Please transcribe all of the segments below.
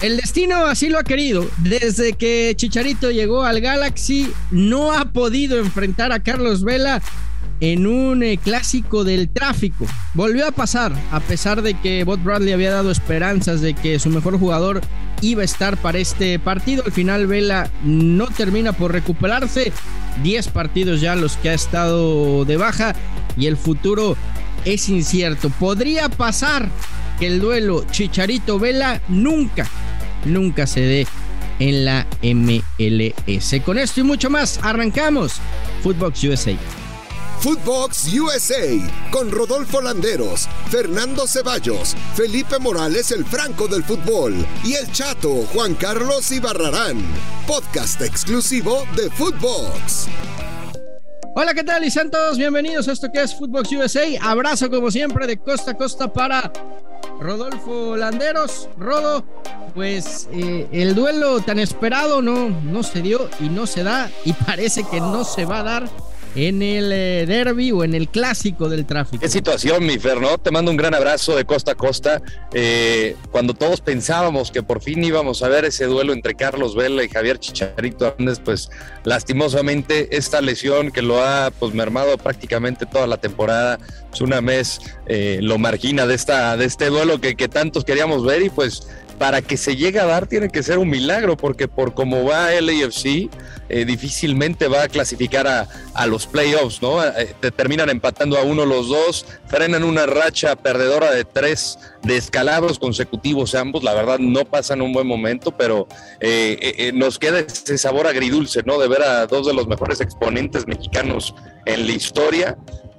El destino así lo ha querido. Desde que Chicharito llegó al Galaxy, no ha podido enfrentar a Carlos Vela en un clásico del tráfico. Volvió a pasar, a pesar de que Bob Bradley había dado esperanzas de que su mejor jugador iba a estar para este partido. Al final Vela no termina por recuperarse. 10 partidos ya los que ha estado de baja y el futuro es incierto. Podría pasar que el duelo Chicharito-Vela nunca se dé en la MLS. Con esto y mucho más, arrancamos Footbox USA. Footbox USA, con Rodolfo Landeros, Fernando Ceballos, Felipe Morales, el Franco del fútbol, y el Chato Juan Carlos Ibarrarán. Podcast exclusivo de Footbox. Hola, ¿qué tal? Y sean todos bienvenidos a esto que es Footbox USA. Abrazo como siempre de costa a costa para Rodolfo Landeros. Rodo, pues el duelo tan esperado no se dio y no se da, y parece que no se va a dar en el derbi o en el clásico del tráfico. Qué situación, mi Fer, ¿no? Te mando un gran abrazo de costa a costa. Cuando todos pensábamos que por fin íbamos a ver ese duelo entre Carlos Vela y Javier Chicharito Hernández, pues lastimosamente esta lesión que lo ha pues mermado prácticamente toda la temporada, pues una mes lo margina de este duelo que tantos queríamos ver, y pues para que se llegue a dar tiene que ser un milagro, porque por cómo va el LAFC, difícilmente va a clasificar a los playoffs, ¿no? Te terminan empatando a uno los dos, frenan una racha perdedora de 3 descalabros consecutivos ambos. La verdad no pasan un buen momento, pero nos queda ese sabor agridulce, ¿no? De ver a dos de los mejores exponentes mexicanos en la historia.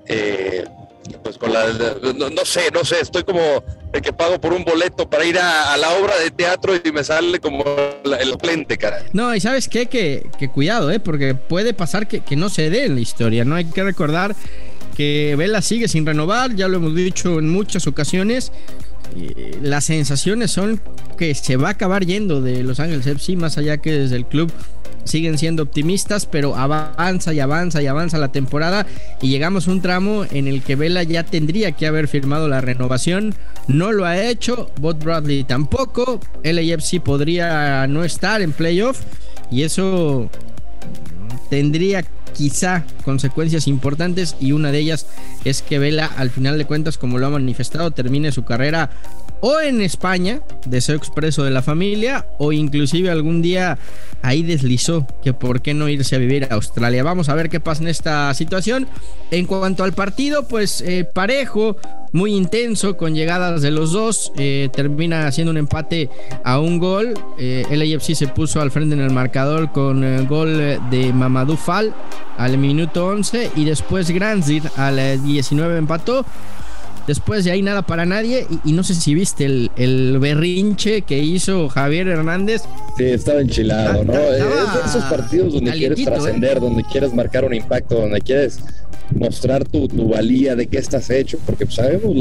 Pues con no sé, estoy como de que pago por un boleto para ir a la obra de teatro y me sale como el plente, cara. No, y ¿sabes qué? Que cuidado, porque puede pasar que no se dé en la historia, ¿no? Hay que recordar que Vela sigue sin renovar, ya lo hemos dicho en muchas ocasiones. Las sensaciones son que se va a acabar yendo de Los Ángeles FC, más allá que desde el club siguen siendo optimistas, pero avanza la temporada y llegamos a un tramo en el que Vela ya tendría que haber firmado la renovación. No lo ha hecho, Bob Bradley tampoco. LAFC podría no estar en playoff y eso tendría quizá consecuencias importantes, y una de ellas es que Vela, al final de cuentas, como lo ha manifestado, termine su carrera o en España, deseo expreso de la familia, o inclusive algún día ahí deslizó que por qué no irse a vivir a Australia. Vamos a ver qué pasa en esta situación. En cuanto al partido, pues parejo, muy intenso, con llegadas de los dos. Termina siendo un empate a un gol. El LAFC se puso al frente en el marcador con gol de Mamadou Fall al minuto 11, y después Granzir al 19 empató. Después de ahí nada para nadie, y no sé si viste el berrinche que hizo Javier Hernández. Sí, estaba enchilado, ¿no? Es de esos partidos donde quieres trascender, donde quieres marcar un impacto, donde quieres mostrar tu valía, de qué estás hecho, porque pues, sabemos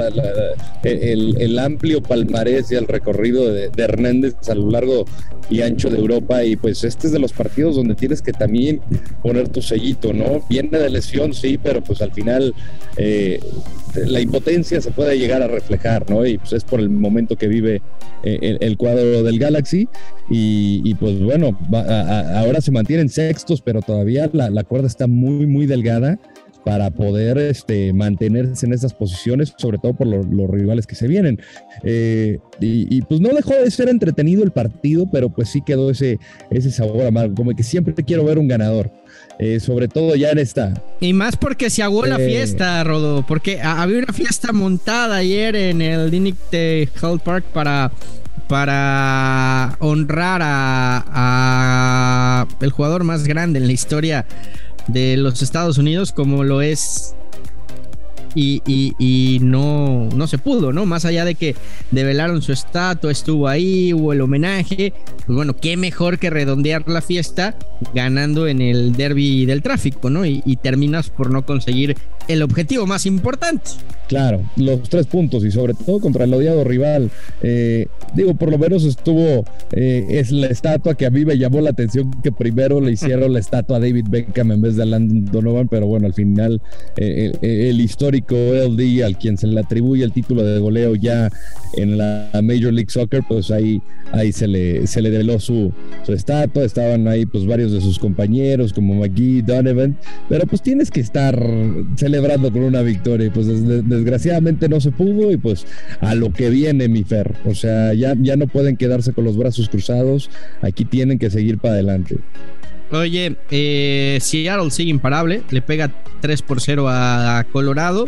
el amplio palmarés y el recorrido de Hernández a lo largo y ancho de Europa, y pues este es de los partidos donde tienes que también poner tu sellito, ¿no? Viene de lesión, sí, pero pues al final la impotencia se puede llegar a reflejar, ¿no? Y pues es por el momento que vive el cuadro del Galaxy, y pues bueno, ahora se mantienen sextos, pero todavía la cuerda está muy, muy delgada para poder mantenerse en esas posiciones, sobre todo por los rivales que se vienen. Y pues no dejó de ser entretenido el partido, pero pues sí quedó ese sabor amargo, como que siempre quiero ver un ganador. Sobre todo ya en esta. Y más porque se aguó la fiesta, Rodo, porque había una fiesta montada ayer en el Dignity Health Park para honrar a el jugador más grande en la historia de los Estados Unidos, como lo es, y no se pudo, ¿no? Más allá de que develaron su estatua, estuvo ahí, hubo el homenaje, pues bueno, qué mejor que redondear la fiesta ganando en el derbi del tráfico, ¿no? Y terminas por no conseguir el objetivo más importante. Claro, los 3 puntos y sobre todo contra el odiado rival. Por lo menos es la estatua que a mí me llamó la atención, que primero le hicieron la estatua a David Beckham en vez de a Landon Donovan, pero bueno, al final el histórico LD, al quien se le atribuye el título de goleo ya en la Major League Soccer, pues ahí se le develó su estatua. Estaban ahí pues varios de sus compañeros como McGee, Donovan, pero pues tienes que estar celebrando con una victoria, y pues desgraciadamente no se pudo, y pues a lo que viene, mi Fer. O sea, ya no pueden quedarse con los brazos cruzados, aquí tienen que seguir para adelante. Oye, Seattle sigue imparable, le pega 3-0 a Colorado.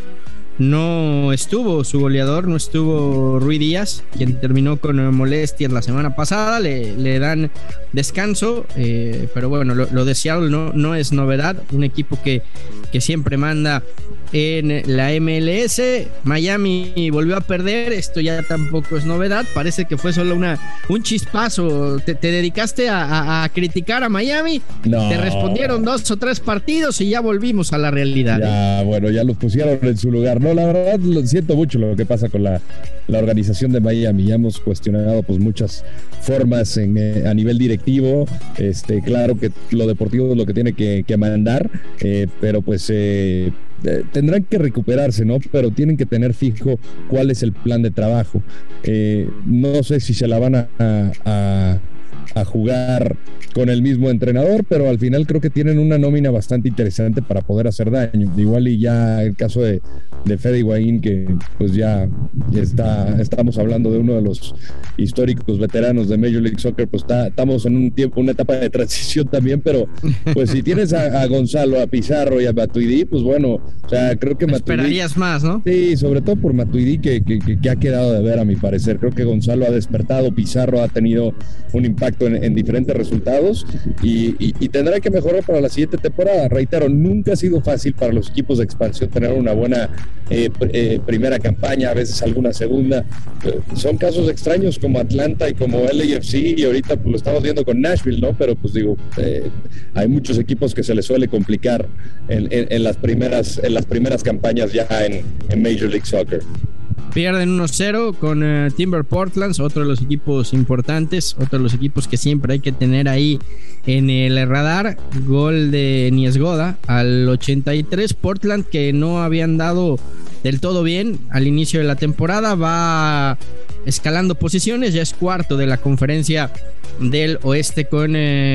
No estuvo su goleador, no estuvo Rui Díaz, quien terminó con molestias la semana pasada. Le dan descanso, pero bueno, lo de Seattle no es novedad. Un equipo que siempre manda en la MLS. Miami volvió a perder, esto ya tampoco es novedad. Parece que fue solo un chispazo. Te dedicaste a criticar a Miami, no. Te respondieron 2 o 3 partidos y ya volvimos a la realidad. Ya, bueno, ya los pusieron en su lugar. No, la verdad, siento mucho lo que pasa con la organización de Miami. Ya hemos cuestionado pues muchas formas a nivel directivo. Claro que lo deportivo es lo que tiene que mandar, pero pues tendrán que recuperarse, ¿no? Pero tienen que tener fijo cuál es el plan de trabajo. No sé si se la van a jugar con el mismo entrenador, pero al final creo que tienen una nómina bastante interesante para poder hacer daño. Igual y ya el caso de Fede Higuaín, que pues ya estamos hablando de uno de los históricos veteranos de Major League Soccer, pues estamos en una etapa de transición también, pero pues si tienes a Gonzalo, a Pizarro y a Matuidi, pues bueno, o sea, creo que Matuidi... Esperarías más, ¿no? Sí, sobre todo por Matuidi, que ha quedado de ver, a mi parecer. Creo que Gonzalo ha despertado, Pizarro ha tenido un impacto en diferentes resultados, y tendrá que mejorar para la siguiente temporada. Reitero, nunca ha sido fácil para los equipos de expansión tener una buena primera campaña, a veces alguna segunda. Son casos extraños como Atlanta y como LAFC, y ahorita pues, lo estamos viendo con Nashville, ¿no? Pero pues digo, hay muchos equipos que se les suele complicar en las primeras campañas ya en Major League Soccer. Pierden 1-0 con Timber Portland, otro de los equipos importantes, otro de los equipos que siempre hay que tener ahí en el radar. Gol de Niezgoda al 83. Portland, que no habían dado del todo bien al inicio de la temporada, va escalando posiciones, ya es cuarto de la conferencia del oeste con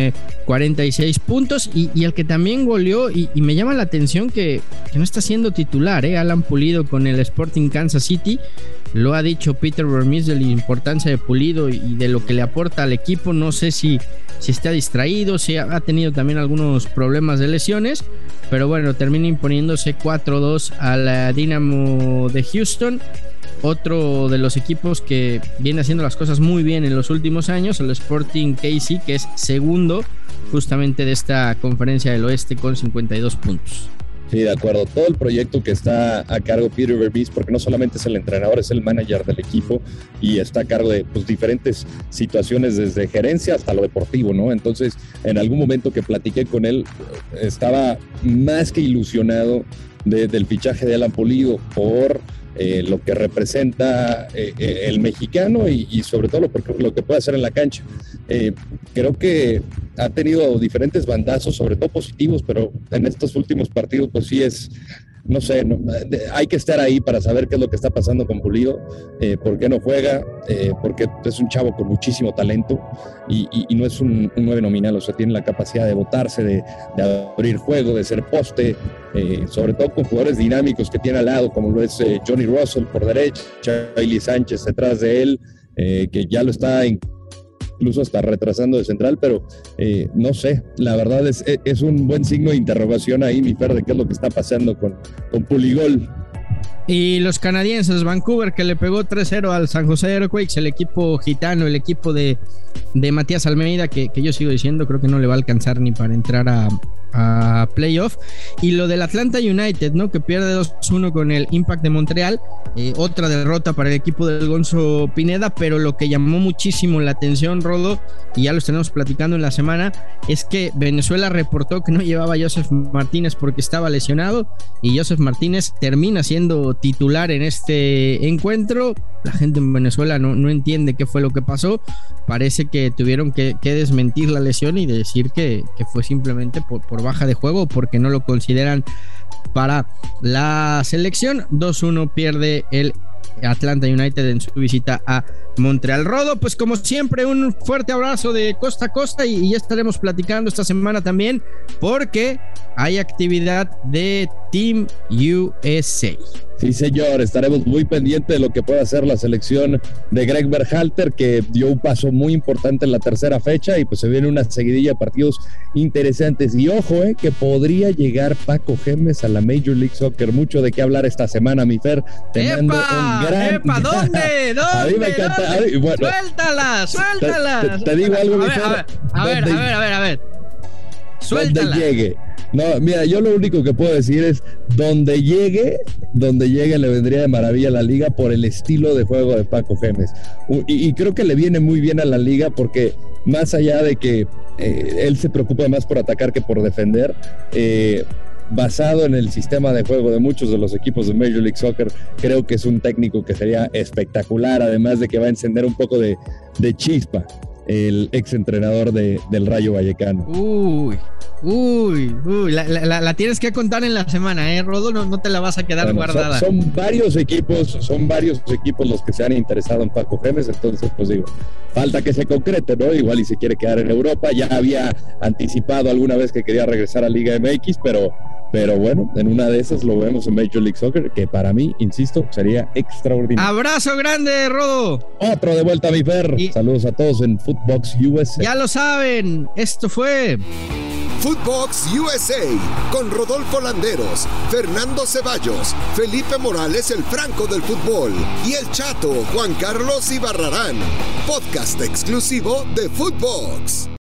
46 puntos, y el que también goleó, y me llama la atención que no está siendo titular, Alan Pulido con el Sporting Kansas City. Lo ha dicho Peter Vermes de la importancia de Pulido y de lo que le aporta al equipo. No sé si está distraído, si ha tenido también algunos problemas de lesiones, pero bueno, termina imponiéndose 4-2 a la Dynamo de Houston. Otro de los equipos que viene haciendo las cosas muy bien en los últimos años, el Sporting KC, que es segundo justamente de esta conferencia del oeste con 52 puntos. Sí, de acuerdo. Todo el proyecto que está a cargo Peter Vermes, porque no solamente es el entrenador, es el manager del equipo y está a cargo de pues, diferentes situaciones, desde gerencia hasta lo deportivo, ¿no? Entonces, en algún momento que platiqué con él, estaba más que ilusionado del fichaje de Alan Pulido por lo que representa el mexicano y sobre todo lo que puede hacer en la cancha. Creo que ha tenido diferentes bandazos, sobre todo positivos, pero en estos últimos partidos pues sí es, no sé, hay que estar ahí para saber qué es lo que está pasando con Pulido, por qué no juega, porque es un chavo con muchísimo talento y no es un 9 nominal, o sea, tiene la capacidad de botarse, de abrir juego, de ser poste, sobre todo con jugadores dinámicos que tiene al lado, como lo es Johnny Russell por derecha, Charlie Sánchez detrás de él, que ya lo está incluso hasta retrasando de central, pero no sé, la verdad es un buen signo de interrogación ahí, mi Fer, de qué es lo que está pasando con Puligol. Y los canadienses, Vancouver, que le pegó 3-0 al San José Earthquakes, el equipo gitano, el equipo de Matías Almeida, que yo sigo diciendo, creo que no le va a alcanzar ni para entrar a a playoff. Y lo del Atlanta United, ¿no? Que pierde 2-1 con el Impact de Montreal, otra derrota para el equipo del Gonzo Pineda, pero lo que llamó muchísimo la atención, Rodo, y ya lo estaremos platicando en la semana, es que Venezuela reportó que no llevaba a Joseph Martínez porque estaba lesionado, y Joseph Martínez termina siendo titular en este encuentro. La gente en Venezuela no entiende qué fue lo que pasó. Parece que tuvieron que desmentir la lesión y decir que fue simplemente por baja de juego, porque no lo consideran para la selección. 2-1 pierde el Atlanta United en su visita a Montreal. Rodo, pues como siempre, un fuerte abrazo de costa a costa, y ya estaremos platicando esta semana también, porque hay actividad de Team USA. Sí, señor, estaremos muy pendientes de lo que pueda hacer la selección de Greg Berhalter, que dio un paso muy importante en la tercera fecha, y pues se viene una seguidilla de partidos interesantes. Y ojo, que podría llegar Paco Gémez a la Major League Soccer. Mucho de qué hablar esta semana, mi Fer. Te mando un gran... ¡Epa! ¿Dónde? A mí me encanta. Bueno, ¡Suéltalas! Te digo algo, mi Fer. A ver. Suéltala. Donde llegue. No, mira, yo lo único que puedo decir es donde llegue le vendría de maravilla a la liga por el estilo de juego de Paco Gémez. Y creo que le viene muy bien a la liga, porque más allá de que él se preocupa más por atacar que por defender, basado en el sistema de juego de muchos de los equipos de Major League Soccer, creo que es un técnico que sería espectacular, además de que va a encender un poco de chispa el ex entrenador del Rayo Vallecano. La tienes que contar en la semana, Rodo, no te la vas a quedar guardada. Son varios equipos los que se han interesado en Paco Gémez, entonces pues digo, falta que se concrete, ¿no? Igual y se quiere quedar en Europa. Ya había anticipado alguna vez que quería regresar a Liga MX, pero bueno, en una de esas lo vemos en Major League Soccer, que para mí, insisto, sería extraordinario. Abrazo grande, Rodo. Otro de vuelta, mi Fer. Saludos a todos en Footbox USA. Ya lo saben, esto fue Footbox USA con Rodolfo Landeros, Fernando Ceballos, Felipe Morales, el Franco del fútbol, y el Chato Juan Carlos Ibarrarán. Podcast exclusivo de Footbox.